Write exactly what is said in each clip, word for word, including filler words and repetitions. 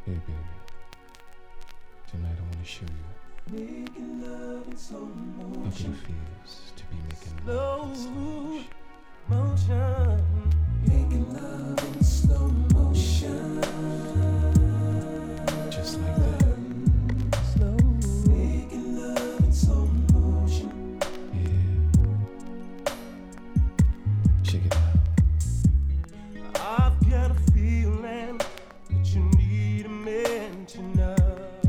Hey baby, tonight I want to show you Making love in slow how good motion. it feels to be making Slow love in slow motion. motion. Making love in slow motion. Just like that. Slow. Making love in slow motion. Yeah. Check it out. I've got a feeling that you need a man tonight,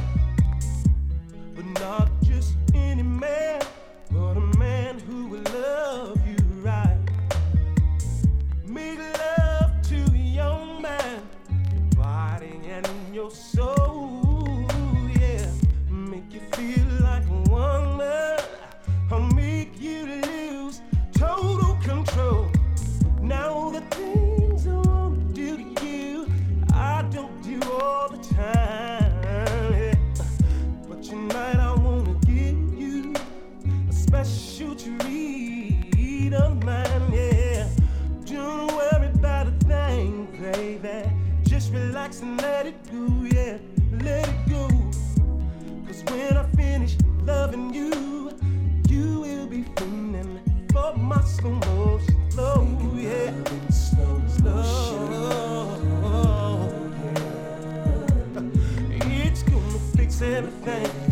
but not just any man, but a man who will love you right. Make love to a young man, your body and your soul, yeah. Make you feel like a woman. I'll make you lose total control. Now the things I want to do to you, I don't do all the time, yeah. But tonight I want to give you a special treat of mine, yeah. Don't worry about a thing, baby. Just relax and let it go, yeah. Let it go. Cause when I finish loving you, you will be feeling for my slow motion. Slow, yeah. Slow, slow. It's gonna fix everything.